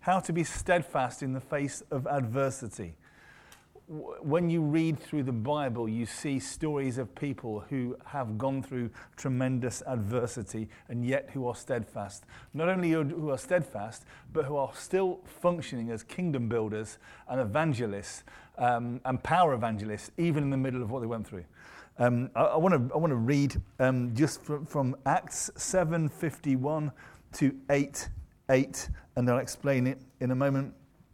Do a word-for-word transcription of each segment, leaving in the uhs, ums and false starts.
how to be steadfast in the face of adversity. When you read through the Bible, you see stories of people who have gone through tremendous adversity and yet who are steadfast. Not only who are steadfast, but who are still functioning as kingdom builders and evangelists um, and power evangelists, even in the middle of what they went through. Um, I, I want to I want to read um, just from, from Acts seven fifty-one to eight eight, and I'll explain it in a moment.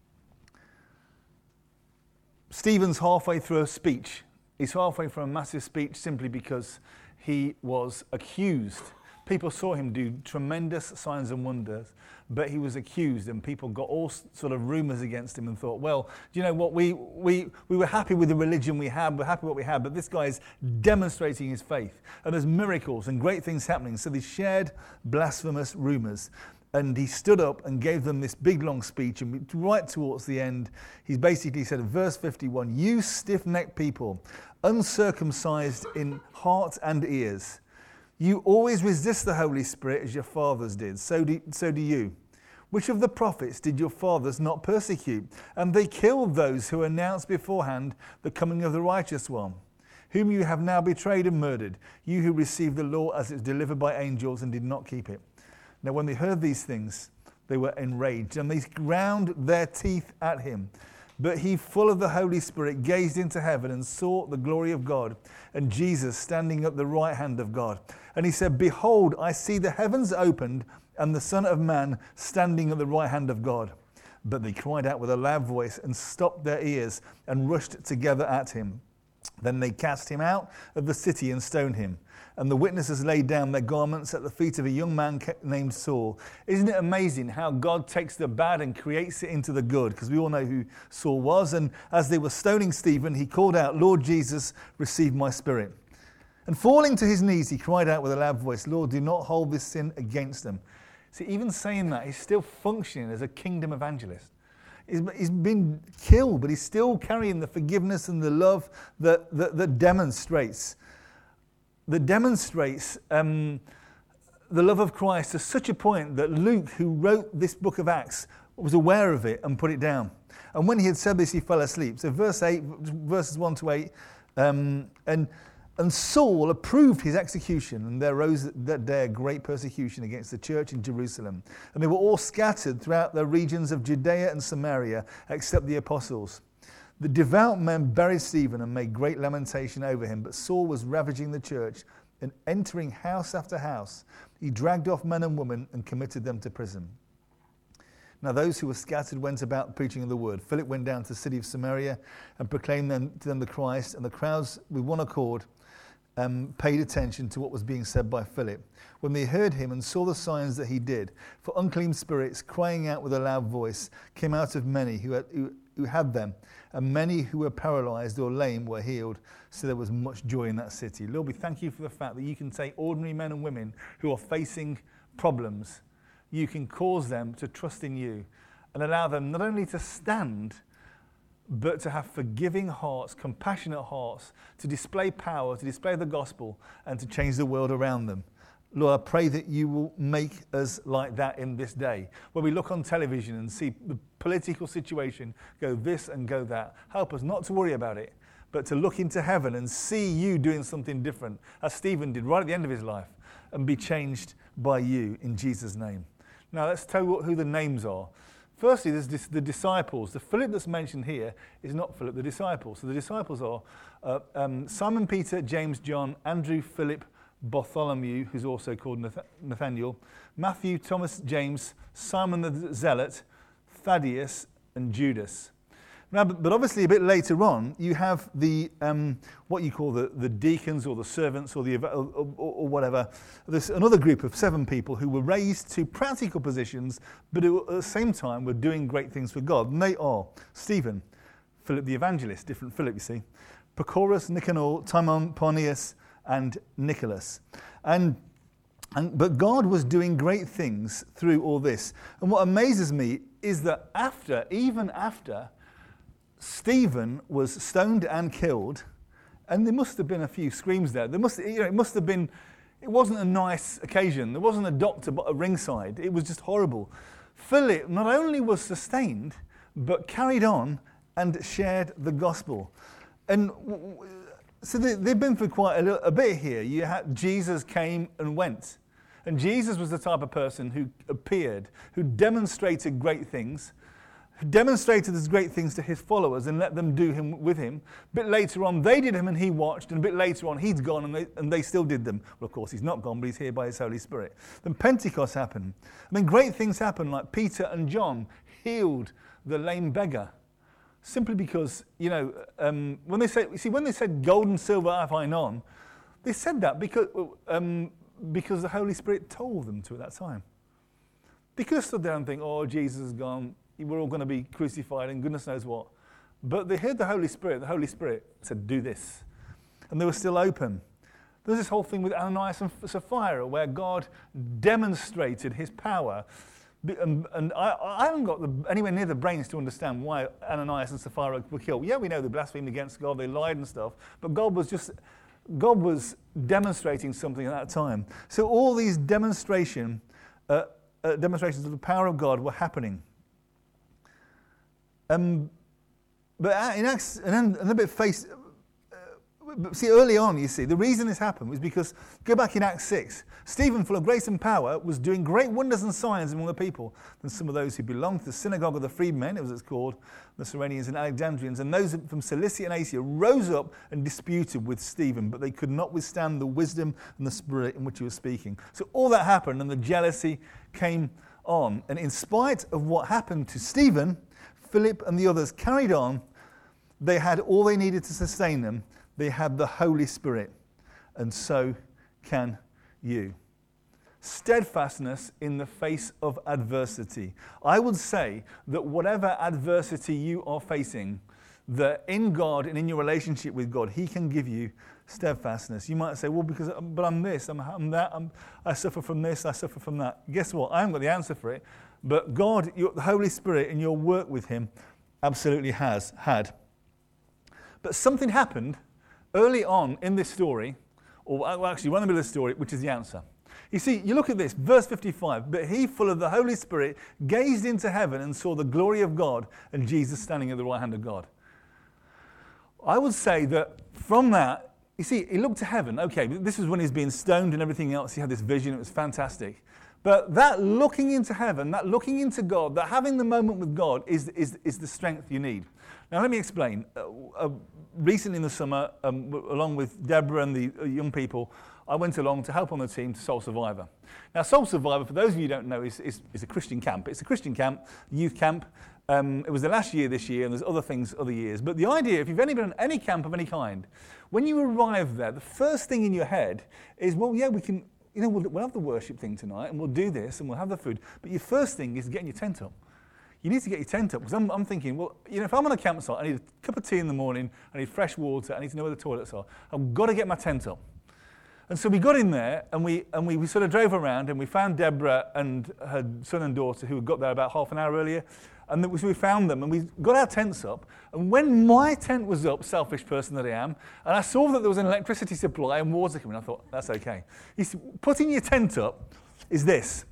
Stephen's halfway through a speech. He's halfway through a massive speech simply because he was accused. People saw him do tremendous signs and wonders, but he was accused, and people got all sort of rumors against him and thought, well, do you know what, we we we were happy with the religion we had, we're happy with what we had, but this guy is demonstrating his faith, and there's miracles and great things happening. So they shared blasphemous rumors. And he stood up and gave them this big, long speech. And right towards the end, he basically said, verse fifty-one, you stiff-necked people, uncircumcised in heart and ears, you always resist the Holy Spirit as your fathers did. So do, so do you. Which of the prophets did your fathers not persecute? And they killed those who announced beforehand the coming of the righteous one, whom you have now betrayed and murdered, you who received the law as it was delivered by angels and did not keep it. Now, when they heard these things, they were enraged, and they ground their teeth at him. But he, full of the Holy Spirit, gazed into heaven and saw the glory of God, and Jesus standing at the right hand of God. And he said, behold, I see the heavens opened, and the Son of Man standing at the right hand of God. But they cried out with a loud voice and stopped their ears and rushed together at him. Then they cast him out of the city and stoned him. And the witnesses laid down their garments at the feet of a young man named Saul. Isn't it amazing how God takes the bad and creates it into the good? Because we all know who Saul was. And as they were stoning Stephen, he called out, Lord Jesus, receive my spirit. And falling to his knees, he cried out with a loud voice, Lord, do not hold this sin against them. See, even saying that, he's still functioning as a kingdom evangelist. He's, he's been killed, but he's still carrying the forgiveness and the love that, that, that demonstrates that demonstrates um, the love of Christ to such a point that Luke, who wrote this book of Acts, was aware of it and put it down. And when he had said this, he fell asleep. So verse eight, verses one to eight, um, and and Saul approved his execution, and there rose that day a great persecution against the church in Jerusalem. And they were all scattered throughout the regions of Judea and Samaria, except the apostles. The devout men buried Stephen and made great lamentation over him, but Saul was ravaging the church and entering house after house. He dragged off men and women and committed them to prison. Now those who were scattered went about preaching the word. Philip went down to the city of Samaria and proclaimed them, to them the Christ, and the crowds with one accord um, paid attention to what was being said by Philip. When they heard him and saw the signs that he did, for unclean spirits, crying out with a loud voice, came out of many who had, who, who had them, and many who were paralyzed or lame were healed. So there was much joy in that city. Lord, we thank you for the fact that you can take ordinary men and women who are facing problems. You can cause them to trust in you and allow them not only to stand, but to have forgiving hearts, compassionate hearts, to display power, to display the gospel, and to change the world around them. Lord, I pray that you will make us like that in this day. When we look on television and see the political situation go this and go that, help us not to worry about it, but to look into heaven and see you doing something different, as Stephen did right at the end of his life, and be changed by you in Jesus' name. Now let's tell you who the names are. Firstly, there's this, the disciples. The Philip that's mentioned here is not Philip, the disciples. So the disciples are uh, um, Simon, Peter, James, John, Andrew, Philip, Bartholomew, who's also called Nath- Nathaniel, Matthew, Thomas, James, Simon the Zealot, Thaddeus, and Judas. Now, but, but obviously a bit later on, you have the um, what you call the, the deacons or the servants or the or, or, or whatever. There's another group of seven people who were raised to practical positions, but who at the same time were doing great things for God. And they are Stephen, Philip the evangelist, different Philip, you see, Prochorus, Nicanor, Timon, Parmenas, and Nicholas. And, and but God was doing great things through all this. And what amazes me is that after, even after, Stephen was stoned and killed, and there must have been a few screams there. There must, you know, it must have been, it wasn't a nice occasion. There wasn't a doctor but a ringside. It was just horrible. Philip not only was sustained, but carried on and shared the gospel. And so they, they've been through quite a, little, a bit here. You had Jesus came and went. And Jesus was the type of person who appeared, who demonstrated great things, who demonstrated his great things to his followers and let them do him with him. A bit later on, they did him and he watched, and a bit later on, he's gone and they, and they still did them. Well, of course, he's not gone, but he's here by his Holy Spirit. Then Pentecost happened. I mean, great things happened, like Peter and John healed the lame beggar. Simply because, you know, um, when they said, you see, when they said gold and silver have I none, they said that because, um, because the Holy Spirit told them to at that time. They could have stood there and think, oh, Jesus is gone, we're all going to be crucified and goodness knows what. But they heard the Holy Spirit. The Holy Spirit said, do this. And they were still open. There's this whole thing with Ananias and Sapphira where God demonstrated his power. And, and I, I haven't got the, anywhere near the brains to understand why Ananias and Sapphira were killed. Yeah, we know they blasphemed against God, they lied and stuff, but God was just, God was demonstrating something at that time. So all these demonstration, uh, uh, demonstrations of the power of God were happening. Um, but in Acts, and then and a bit face. But see, early on, you see, the reason this happened was because, go back in Acts six, Stephen, full of grace and power, was doing great wonders and signs among the people. And some of those who belonged to the synagogue of the freedmen, it was it's called, the Cyrenians and Alexandrians, and those from Cilicia and Asia rose up and disputed with Stephen, but they could not withstand the wisdom and the spirit in which he was speaking. So all that happened, and the jealousy came on. And in spite of what happened to Stephen, Philip and the others carried on. They had all they needed to sustain them. They had the Holy Spirit, and so can you. Steadfastness in the face of adversity. I would say that whatever adversity you are facing, that in God and in your relationship with God, he can give you steadfastness. You might say, well, because but I'm this, I'm, I'm that, I'm, I suffer from this, I suffer from that. Guess what? I haven't got the answer for it, but God, your, the Holy Spirit, in your work with him, absolutely has had. But something happened early on in this story, or actually one in the middle of the story, which is the answer. You see, you look at this, verse fifty-five, but he, full of the Holy Spirit, gazed into heaven and saw the glory of God and Jesus standing at the right hand of God. I would say that from that, you see, he looked to heaven. Okay, this was when he's being stoned and everything else. He had this vision, it was fantastic. But that looking into heaven, that looking into God, that having the moment with God is, is, is the strength you need. Now, let me explain. Uh, uh, recently in the summer, um, along with Deborah and the uh, young people, I went along to help on the team to Soul Survivor. Now, Soul Survivor, for those of you who don't know, is, is, is a Christian camp. It's a Christian camp, youth camp. Um, it was the last year this year, and there's other things other years. But the idea, if you've only been on any camp of any kind, when you arrive there, the first thing in your head is, well, yeah, we can, you know, we'll, we'll have the worship thing tonight, and we'll do this, and we'll have the food. But your first thing is getting your tent up. You need to get your tent up, because I'm, I'm thinking, well, you know, if I'm on a campsite, I need a cup of tea in the morning, I need fresh water, I need to know where the toilets are. I've got to get my tent up. And so we got in there, and we and we, we sort of drove around, and we found Deborah and her son and daughter, who had got there about half an hour earlier, and then we found them, and we got our tents up. And when my tent was up, selfish person that I am, and I saw that there was an electricity supply and water coming, I thought, that's okay. You see, putting your tent up is this.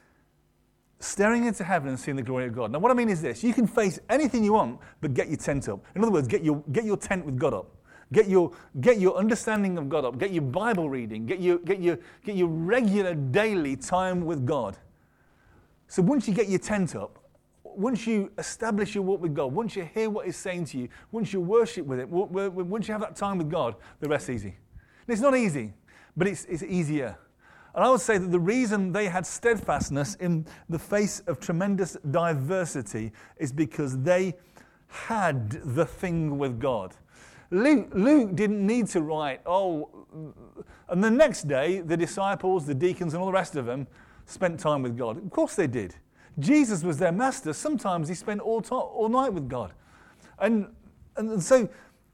Staring into heaven and seeing the glory of God. Now, what I mean is this. You can face anything you want, but get your tent up. In other words, get your get your tent with God up. Get your get your understanding of God up. Get your Bible reading. Get your get your get your regular daily time with God. So once you get your tent up, once you establish your walk with God, once you hear what He's saying to you, once you worship with it, once you have that time with God, the rest's easy. And it's not easy, but it's it's easier. And I would say that the reason they had steadfastness in the face of tremendous diversity is because they had the thing with God. Luke, Luke didn't need to write, oh, and the next day, the disciples, the deacons, and all the rest of them spent time with God. Of course they did. Jesus was their master. Sometimes he spent all, to- all night with God. And, and so,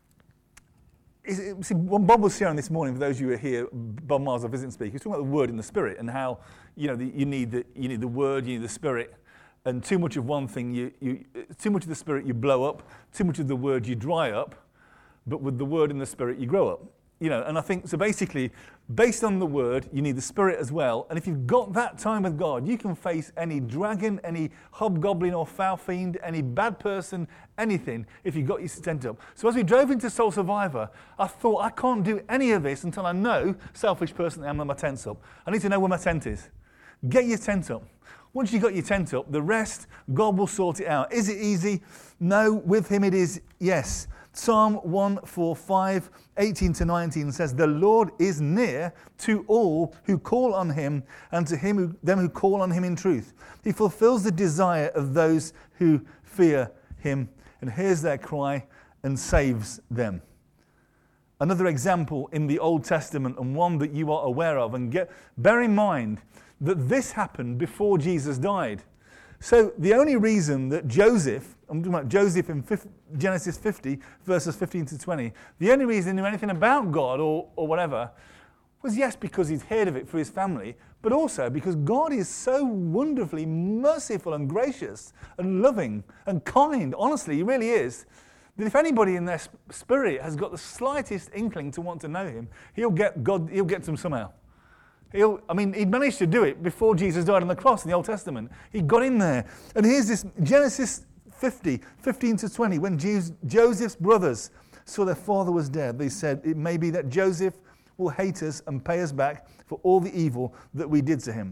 see, when Bob was sharing this morning, for those of you who are here, Bob Miles, our visiting speaker, he was talking about the Word and the Spirit, and how, you know, the, you need the you need the Word, you need the Spirit, and too much of one thing, you, you too much of the Spirit you blow up, too much of the Word you dry up, but with the Word and the Spirit you grow up. You know, and I think, so basically, based on the word, you need the Spirit as well. And if you've got that time with God, you can face any dragon, any hobgoblin or foul fiend, any bad person, anything, if you've got your tent up. So as we drove into Soul Survivor, I thought, I can't do any of this until I know, selfish person I am, that my tent's up. I need to know where my tent is. Get your tent up. Once you've got your tent up, the rest, God will sort it out. Is it easy? No. With him it is yes. Psalm one forty-five, eighteen to nineteen says, the Lord is near to all who call on him, and to him who, them who call on him in truth. He fulfills the desire of those who fear him, and hears their cry and saves them. Another example in the Old Testament, and one that you are aware of, and get, bear in mind that this happened before Jesus died. So the only reason that Joseph, I'm talking about Joseph in Genesis fifty, verses fifteen to twenty, the only reason he knew anything about God or, or whatever was, yes, because he'd heard of it for his family, but also because God is so wonderfully merciful and gracious and loving and kind. Honestly, he really is. That if anybody in their spirit has got the slightest inkling to want to know him, he'll get God, he'll get to them somehow. He'll, I mean, he'd managed to do it before Jesus died on the cross in the Old Testament. He got in there. And here's this, Genesis fifty, fifteen to twenty, when Jesus, Joseph's brothers saw their father was dead, they said, it may be that Joseph will hate us and pay us back for all the evil that we did to him.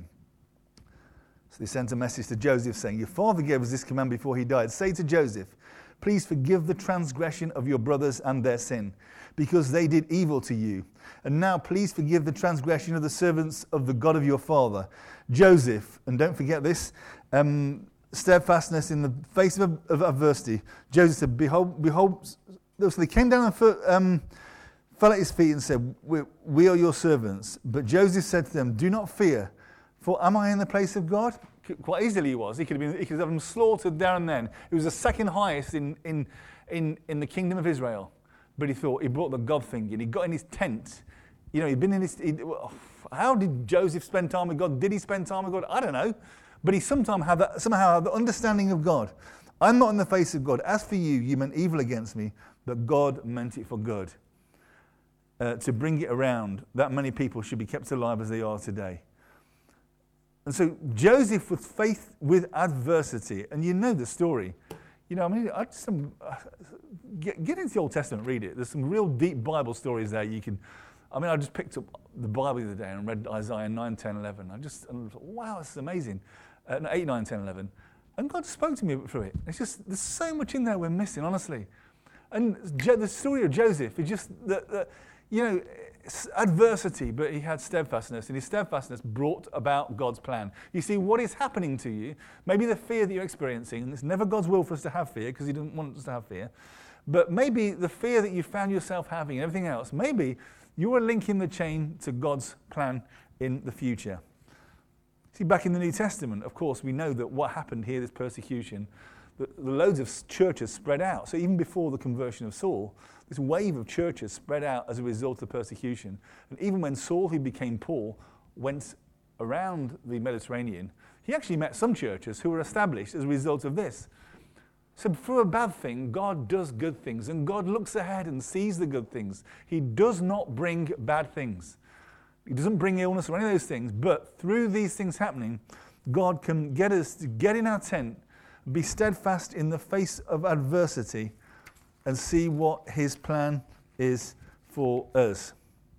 So they sent a message to Joseph saying, your father gave us this command before he died. Say to Joseph, please forgive the transgression of your brothers and their sin, because they did evil to you. And now please forgive the transgression of the servants of the God of your father. Joseph, and don't forget this, um, steadfastness in the face of, of adversity. Joseph said, behold, behold, so they came down and fell, um, fell at his feet and said, we, we are your servants. But Joseph said to them, do not fear, for am I in the place of God? Quite easily he was. He could have been, he could have them slaughtered there and then. He was the second highest in, in, in, in the kingdom of Israel. But he thought, he brought the God thing in. He got in his tent. You know, he'd been in his... He, how did Joseph spend time with God? Did he spend time with God? I don't know. But he sometime had that, somehow had the understanding of God. I'm not in the face of God. As for you, you meant evil against me, but God meant it for good. Uh, to bring it around, that many people should be kept alive as they are today. And so Joseph was faith with adversity. And you know the story. You know, I mean, I just, um, get, get into the Old Testament, read it. There's some real deep Bible stories there. You can, I mean, I just picked up the Bible the other day and read Isaiah nine, ten, eleven. I just, and I thought, wow, this is amazing. Uh, no, eight, nine, ten, eleven. And God spoke to me through it. It's just, there's so much in there we're missing, honestly. And the story of Joseph is just, that, that, you know, adversity, but he had steadfastness, and his steadfastness brought about God's plan. You see, what is happening to you, maybe the fear that you're experiencing, and it's never God's will for us to have fear, because he didn't want us to have fear, but maybe the fear that you found yourself having and everything else, maybe you are linking the chain to God's plan in the future. See, back in the New Testament, of course, we know that what happened here, this persecution, the, the loads of churches spread out. So even before the conversion of Saul, this wave of churches spread out as a result of persecution. And even when Saul, who became Paul, went around the Mediterranean, he actually met some churches who were established as a result of this. So for a bad thing, God does good things, and God looks ahead and sees the good things. He does not bring bad things. He doesn't bring illness or any of those things, but through these things happening, God can get us to get in our tent, be steadfast in the face of adversity, and see what his plan is for us.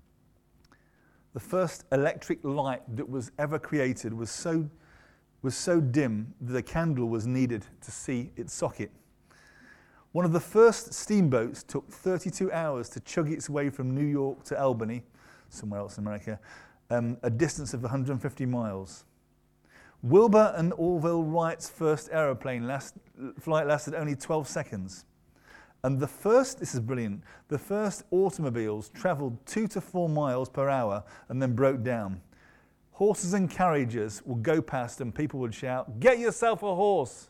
The first electric light that was ever created was so, was so dim that a candle was needed to see its socket. One of the first steamboats took thirty-two hours to chug its way from New York to Albany, somewhere else in America, um, a distance of one hundred fifty miles. Wilbur and Orville Wright's first aeroplane last, flight lasted only twelve seconds. And the first, this is brilliant, the first automobiles traveled two to four miles per hour and then broke down. Horses and carriages would go past and people would shout, "Get yourself a horse!"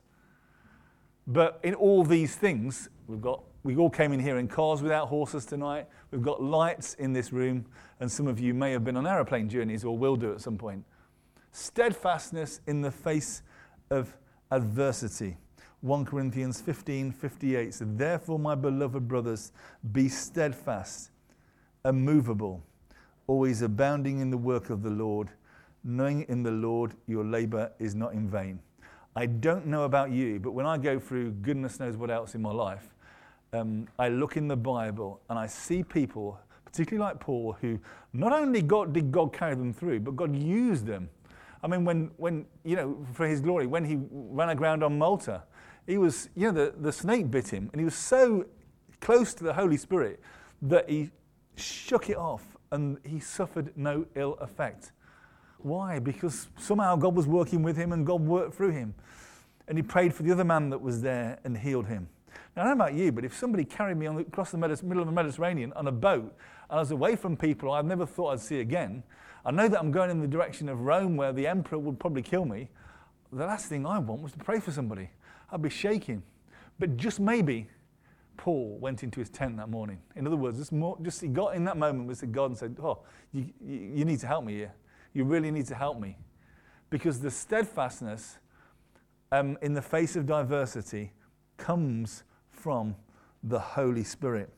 But in all these things, we've got, we all came in here in cars without horses tonight. We've got lights in this room, and some of you may have been on aeroplane journeys or will do at some point. Steadfastness in the face of adversity. First Corinthians fifteen fifty-eight said, "Therefore, my beloved brothers, be steadfast, immovable, always abounding in the work of the Lord, knowing in the Lord your labor is not in vain. I don't know about you, but when I go through goodness knows what else in my life, um, I look in the Bible and I see people, particularly like Paul, who not only God, did God carry them through, but God used them. I mean, when, when you know, for his glory, when he ran aground on Malta, he was, you know, the, the snake bit him, and he was so close to the Holy Spirit that he shook it off and he suffered no ill effect. Why? Because somehow God was working with him and God worked through him. And he prayed for the other man that was there and healed him. Now, I don't know about you, but if somebody carried me on the, across the Mediter- middle of the Mediterranean on a boat, and I was away from people I've never thought I'd see again, I know that I'm going in the direction of Rome where the emperor would probably kill me. The last thing I want was to pray for somebody. I'd be shaking. But just maybe Paul went into his tent that morning. In other words, just, more, just he got in that moment with God and said, oh, you, you, you need to help me here. You really need to help me. Because the steadfastness um, in the face of diversity comes from the Holy Spirit.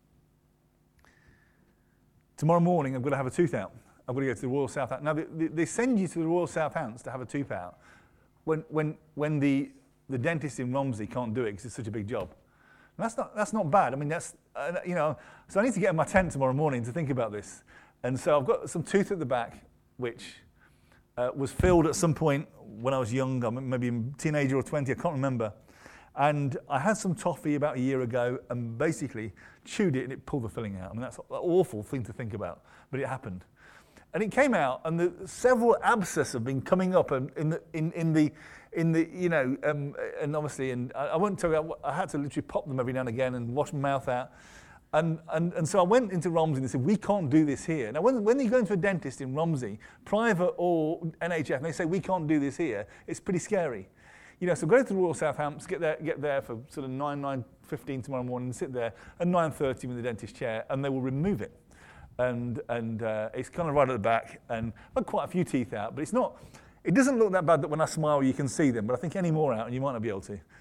Tomorrow morning, I'm going to have a tooth out. I'm going to go to the Royal Southampton. Now, they, they send you to the Royal Southamptons to have a tooth out when, when, when the, the dentist in Romsey can't do it because it's such a big job. And that's not, that's not bad. I mean, that's, uh, you know, so I need to get in my tent tomorrow morning to think about this. And so I've got some tooth at the back, which uh, was filled at some point when I was young, maybe a teenager or twenty, I can't remember. And I had some toffee about a year ago and basically chewed it and it pulled the filling out. I mean, that's an awful thing to think about, but it happened. And it came out, and the several abscesses have been coming up in, in the, in, in the, in the, you know, um, and obviously, and I, I won't tell you, I, I had to literally pop them every now and again and wash my mouth out. And, and, and so I went into Romsey and they said, we can't do this here. Now, when, when you go into a dentist in Romsey, private or N H F, and they say, we can't do this here, it's pretty scary. You know, so go to the Royal Southamptons, get there, get there for sort of nine, nine fifteen tomorrow morning, and sit there at nine thirty with the dentist chair, and they will remove it. And and uh, it's kind of right at the back, and I've got quite a few teeth out, but it's not, it doesn't look that bad that when I smile you can see them, but I think any more out and you might not be able to.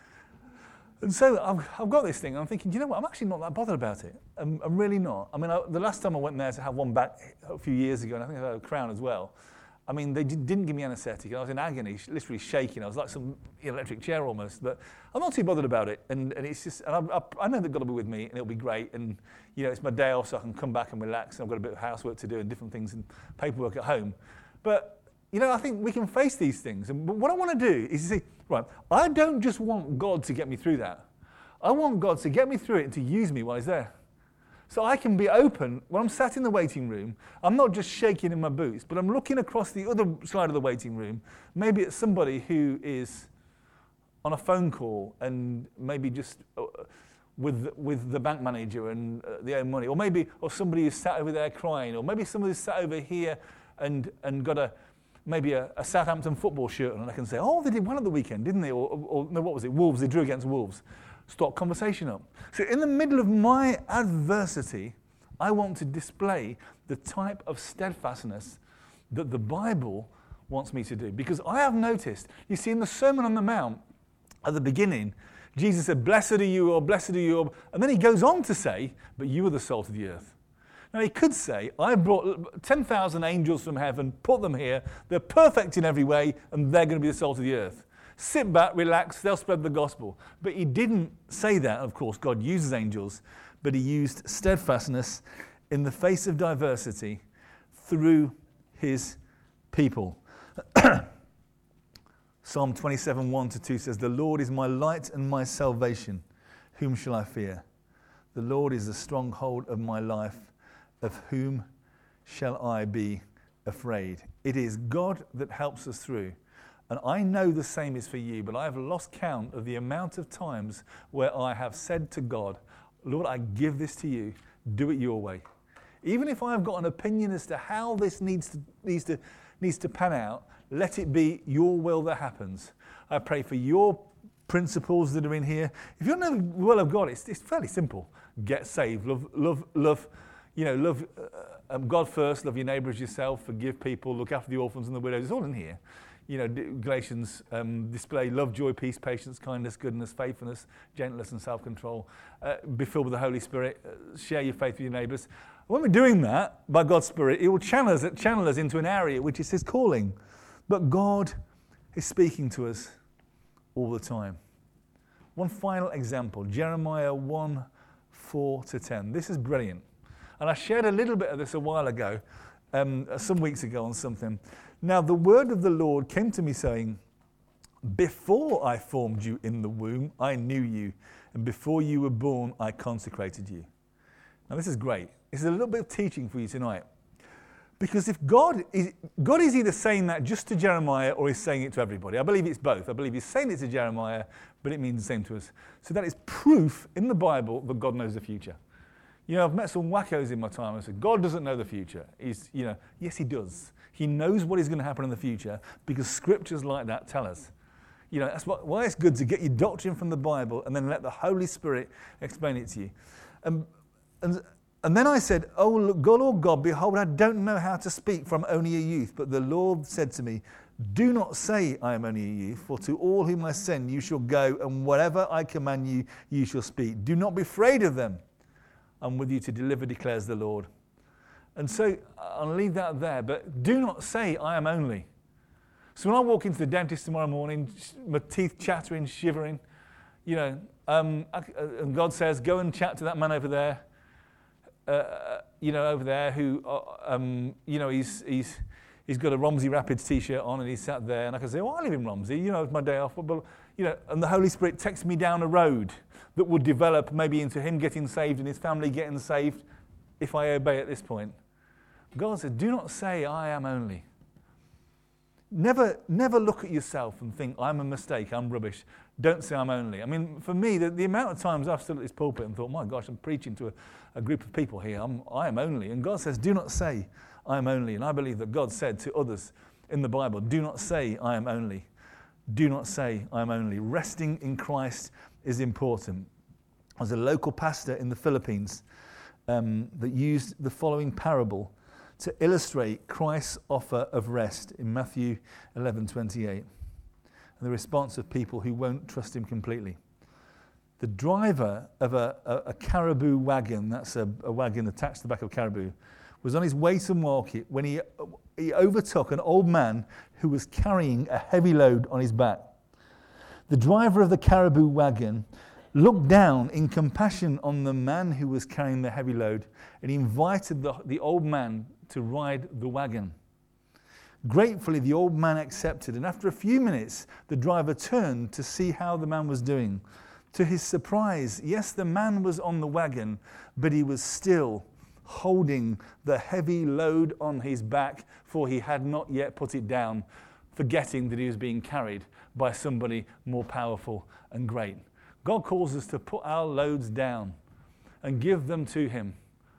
And so I've, I've got this thing, and I'm thinking, you know what, I'm actually not that bothered about it. I'm, I'm really not. I mean, I, the last time I went there to have one back a few years ago, and I think I had a crown as well, I mean, they did, didn't give me anaesthetic. I was in agony, literally shaking. I was like some electric chair almost. But I'm not too bothered about it. And, and it's just, and I, I, I know that God will be with me, and it'll be great. And you know, it's my day off, so I can come back and relax. And I've got a bit of housework to do and different things and paperwork at home. But you know, I think we can face these things. And what I want to do is to say, right, I don't just want God to get me through that. I want God to get me through it and to use me while He's there. So I can be open when I'm sat in the waiting room. I'm not just shaking in my boots, but I'm looking across the other side of the waiting room, maybe at somebody who is on a phone call and maybe just uh, with with the bank manager and uh, they own money, or maybe or somebody who's sat over there crying, or maybe somebody who's sat over here and and got a maybe a, a Southampton football shirt on, and I can say, oh, they did well at the weekend, didn't they? Or, or, or no, what was it? Wolves. They drew against Wolves. Start conversation up. So in the middle of my adversity, I want to display the type of steadfastness that the Bible wants me to do. Because I have noticed, you see, in the Sermon on the Mount, at the beginning, Jesus said, blessed are you, or blessed are you, and then he goes on to say, but you are the salt of the earth. Now he could say, I brought ten thousand angels from heaven, put them here, they're perfect in every way, and they're going to be the salt of the earth. Sit back, relax, they'll spread the gospel. But he didn't say that. Of course, God uses angels, but he used steadfastness in the face of diversity through his people. Psalm twenty-seven, one to two says, the Lord is my light and my salvation. Whom shall I fear? The Lord is the stronghold of my life. Of whom shall I be afraid? It is God that helps us through. And I know the same is for you, but I have lost count of the amount of times where I have said to God, Lord, I give this to you. Do it your way. Even if I've got an opinion as to how this needs to, needs to, needs to pan out, let it be your will that happens. I pray for your principles that are in here. If you don't know the will of God, it's, it's fairly simple. Get saved. Love, love, love, you know, love uh, um, God first, love your neighbour as yourself, forgive people, look after the orphans and the widows. It's all in here. you know, Galatians, um, display love, joy, peace, patience, kindness, goodness, faithfulness, gentleness and self-control. Uh, be filled with the Holy Spirit. Uh, share your faith with your neighbours. When we're doing that, by God's Spirit, it will channel us, channel us into an area which is his calling. But God is speaking to us all the time. One final example, Jeremiah one, four to ten. This is brilliant. And I shared a little bit of this a while ago, um, some weeks ago on something. Now the word of the Lord came to me saying, before I formed you in the womb, I knew you. And before you were born, I consecrated you. Now this is great. This is a little bit of teaching for you tonight. Because if God is, God is either saying that just to Jeremiah or he's saying it to everybody. I believe it's both. I believe he's saying it to Jeremiah, but it means the same to us. So that is proof in the Bible that God knows the future. You know, I've met some wackos in my time and said, God doesn't know the future. He's, you know, yes, he does. He knows what is going to happen in the future because scriptures like that tell us. You know, that's what, why it's good to get your doctrine from the Bible and then let the Holy Spirit explain it to you. Um, and And then I said, oh, look, God, oh God, behold, I don't know how to speak, for I'm only a youth. But the Lord said to me, do not say I am only a youth, for to all whom I send you shall go, and whatever I command you, you shall speak. Do not be afraid of them. I'm with you to deliver, declares the Lord. And so I'll leave that there, but do not say I am only. So when I walk into the dentist tomorrow morning, my teeth chattering, shivering, you know, um, and God says, go and chat to that man over there. Uh, you know, over there who, uh, um, you know, he's he's he's got a Romsey Rapids t-shirt on and he's sat there and I can say, oh, I live in Romsey, you know, it's my day off. But, you know, and the Holy Spirit takes me down a road that would develop maybe into him getting saved and his family getting saved if I obey at this point. God says, do not say I am only. Never, never look at yourself and think, I'm a mistake, I'm rubbish. Don't say I'm only. I mean, for me, the, the amount of times I've stood at this pulpit and thought, my gosh, I'm preaching to a, a group of people here. I'm, I am only. And God says, do not say I am only. And I believe that God said to others in the Bible, do not say I am only. Do not say I am only. Resting in Christ is important. I was a local pastor in the Philippines um, that used the following parable to illustrate Christ's offer of rest in Matthew eleven twenty-eight, and the response of people who won't trust him completely. The driver of a, a, a caribou wagon, that's a, a wagon attached to the back of a caribou, was on his way to market when he, he overtook an old man who was carrying a heavy load on his back. The driver of the caribou wagon looked down in compassion on the man who was carrying the heavy load, and he invited the, the old man to ride the wagon. Gratefully, the old man accepted, and after a few minutes, the driver turned to see how the man was doing. To his surprise, yes, the man was on the wagon, but he was still holding the heavy load on his back, for he had not yet put it down, forgetting that he was being carried by somebody more powerful and great. God calls us to put our loads down and give them to him.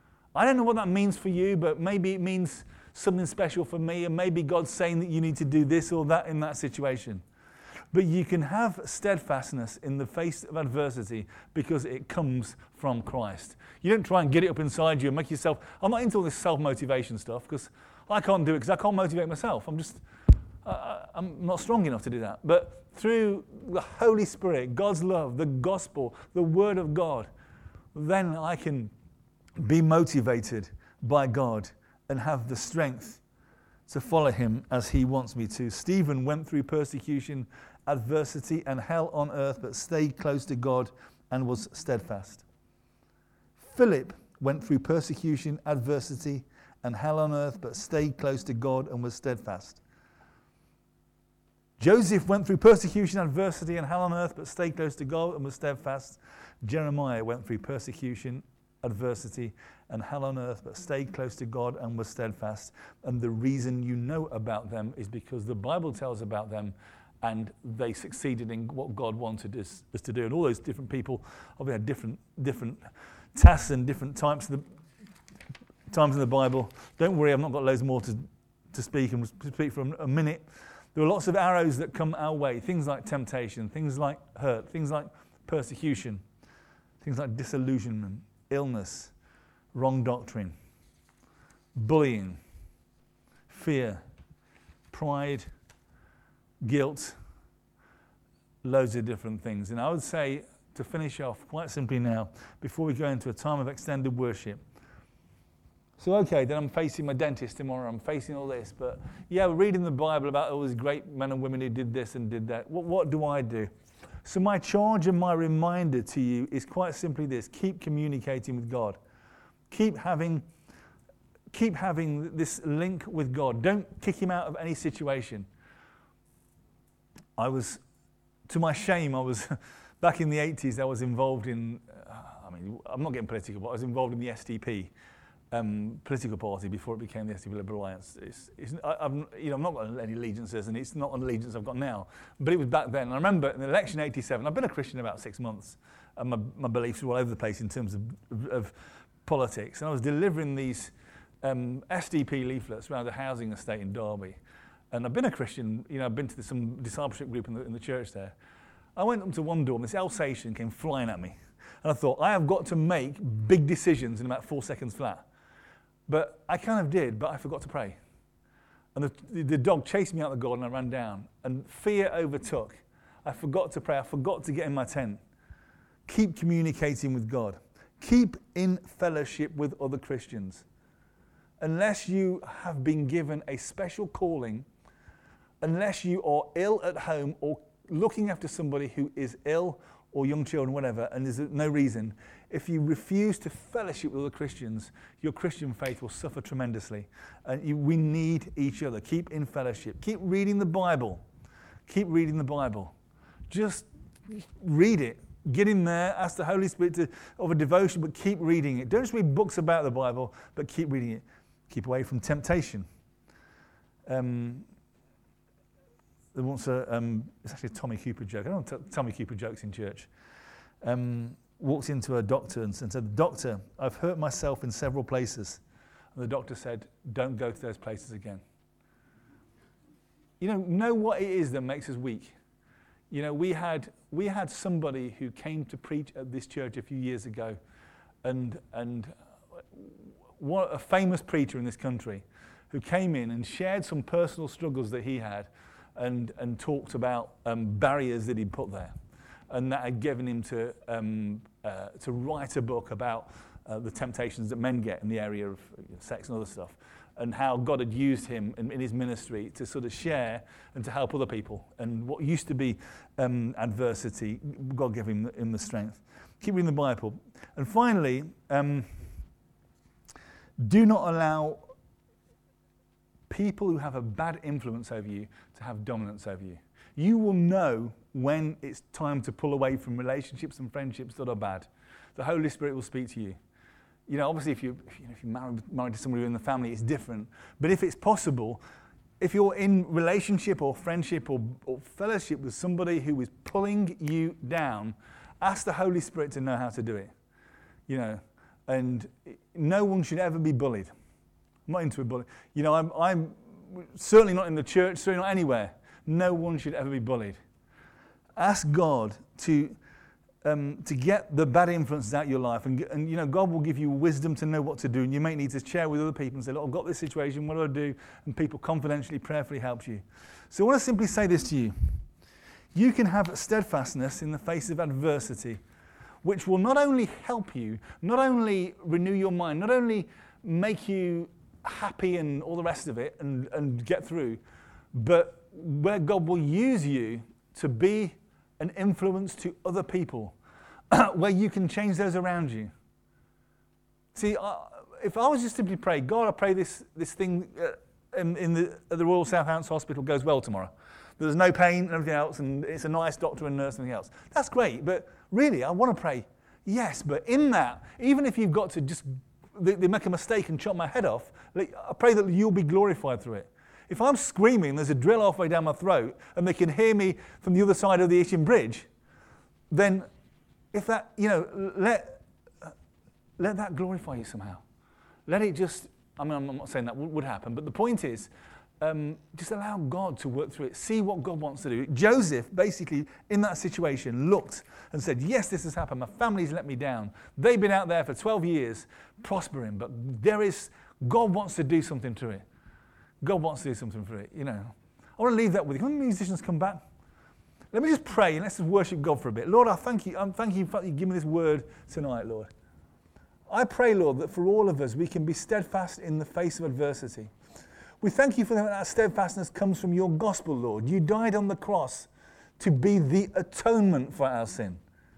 I don't know what that means for you, but maybe it means something special for me, and maybe God's saying that you need to do this or that in that situation. But you can have steadfastness in the face of adversity because it comes from Christ. You don't try and get it up inside you and make yourself... I'm not into all this self-motivation stuff because I can't do it because I can't motivate myself. I'm just... Uh, I'm not strong enough to do that. But through the Holy Spirit, God's love, the gospel, the word of God, then I can be motivated by God and have the strength to follow him as he wants me to. Stephen went through persecution, adversity, and hell on earth, but stayed close to God and was steadfast. Philip went through persecution, adversity, and hell on earth, but stayed close to God and was steadfast. Joseph went through persecution, adversity, and hell on earth, but stayed close to God and was steadfast. Jeremiah went through persecution, adversity, and hell on earth, but stayed close to God and was steadfast. And the reason you know about them is because the Bible tells about them, and they succeeded in what God wanted us, us to do. And all those different people obviously had different different tasks and different types of the times in the Bible. Don't worry, I've not got loads more to, to speak and speak for a minute. There are lots of arrows that come our way, things like temptation, things like hurt, things like persecution, things like disillusionment, illness, wrong doctrine, bullying, fear, pride, guilt, loads of different things. And I would say, to finish off quite simply now, before we go into a time of extended worship, so okay, then I'm facing my dentist tomorrow, I'm facing all this, but yeah, we're reading the Bible about all these great men and women who did this and did that. What, what do I do? So my charge and my reminder to you is quite simply this: keep communicating with God. Keep having, keep having this link with God. Don't kick him out of any situation. I was, to my shame, I was, back in the eighties, I was involved in, uh, I mean, I'm not getting political, but I was involved in the S D P um, political party before it became the S D P Liberal Alliance. It's, it's, I, I've, you know, I'm not got any allegiances, and it's not an allegiance I've got now, but it was back then. And I remember in the election eighty-seven, I've been a Christian about six months, and my, my beliefs were all over the place in terms of, of politics. And I was delivering these um, S D P leaflets around a housing estate in Derby. And I've been a Christian, you know, I've been to some discipleship group in the, in the church there. I went up to one door and this Alsatian came flying at me. And I thought, I have got to make big decisions in about four seconds flat. But I kind of did, but I forgot to pray. And the, the, the dog chased me out the garden and I ran down. And fear overtook. I forgot to pray. I forgot to get in my tent. Keep communicating with God. Keep in fellowship with other Christians. Unless you have been given a special calling, unless you are ill at home or looking after somebody who is ill or young children, whatever, and there's no reason, if you refuse to fellowship with other Christians, your Christian faith will suffer tremendously. And you, we need each other. Keep in fellowship. Keep reading the Bible. Keep reading the Bible. Just read it. Get in there, ask the Holy Spirit to, of a devotion, but keep reading it. Don't just read books about the Bible, but keep reading it. Keep away from temptation. Um, there once a, um, it's actually a Tommy Cooper joke. I don't tell Tommy Cooper jokes in church. Um, walks into a doctor and said, "Doctor, I've hurt myself in several places." And the doctor said, "Don't go to those places again." You know, know what it is that makes us weak. You know, we had we had somebody who came to preach at this church a few years ago, and and what a famous preacher in this country, who came in and shared some personal struggles that he had, and and talked about um, barriers that he'd put there, and that had given him to um, uh, to write a book about uh, the temptations that men get in the area of sex and other stuff, and how God had used him in, in his ministry to sort of share and to help other people. And what used to be um, adversity, God gave him, him the strength. Keep reading the Bible. And finally, um, do not allow people who have a bad influence over you to have dominance over you. You will know when it's time to pull away from relationships and friendships that are bad. The Holy Spirit will speak to you. You know, obviously, if, you, if, you know, if you're married, married to somebody in the family, it's different. But if it's possible, if you're in relationship or friendship or, or fellowship with somebody who is pulling you down, ask the Holy Spirit to know how to do it. You know, and no one should ever be bullied. I'm not into a bully. You know, I'm, I'm certainly not in the church, certainly not anywhere. No one should ever be bullied. Ask God to um, to get the bad influences out of your life, and, and you know, God will give you wisdom to know what to do, and you may need to share with other people and say, "Look, I've got this situation. What do I do?" And people confidentially, prayerfully help you. So I want to simply say this to you: you can have steadfastness in the face of adversity, which will not only help you, not only renew your mind, not only make you happy and all the rest of it and, and get through, but where God will use you to be an influence to other people, where you can change those around you. See, uh, if I was just simply pray, God, I pray this this thing uh, in, in the, at the Royal Southampton Hospital goes well tomorrow. There's no pain and everything else, and it's a nice doctor and nurse and everything else. That's great, but really, I want to pray, yes, but in that, even if you've got to just they, they make a mistake and chop my head off, I pray that you'll be glorified through it. If I'm screaming, there's a drill halfway down my throat, and they can hear me from the other side of the Itchen Bridge, then if that, you know, let, let that glorify you somehow. Let it just, I mean, I'm not saying that would happen, but the point is, um, just allow God to work through it. See what God wants to do. Joseph, basically, in that situation, looked and said, yes, this has happened. My family's let me down. They've been out there for twelve years, prospering, but there is, God wants to do something to it. God wants to do something for it, you know. I want to leave that with you. Can the musicians come back? Let me just pray and let's just worship God for a bit. Lord, I thank you. I'm thank you for you giving me this word tonight, Lord. I pray, Lord, that for all of us, we can be steadfast in the face of adversity. We thank you for that, that steadfastness comes from your gospel, Lord. You died on the cross to be the atonement for our sin.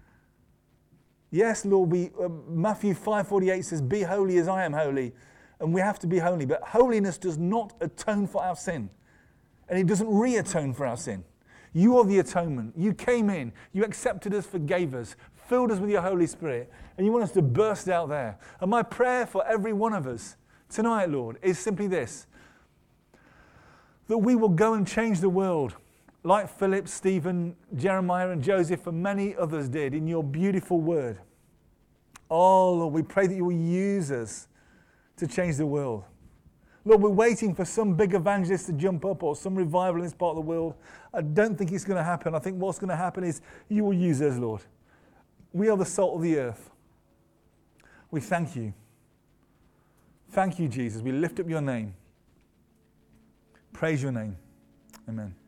Yes, Lord, we, uh, Matthew five forty-eight says, be holy as I am holy. And we have to be holy. But holiness does not atone for our sin. And it doesn't re-atone for our sin. You are the atonement. You came in. You accepted us, forgave us, filled us with your Holy Spirit. And you want us to burst out there. And my prayer for every one of us tonight, Lord, is simply this. That we will go and change the world. Like Philip, Stephen, Jeremiah and Joseph and many others did in your beautiful word. Oh, Lord, we pray that you will use us to change the world. Lord, we're waiting for some big evangelist to jump up or some revival in this part of the world. I don't think it's going to happen. I think what's going to happen is you will use us, Lord. We are the salt of the earth. We thank you. Thank you, Jesus. We lift up your name. Praise your name. Amen.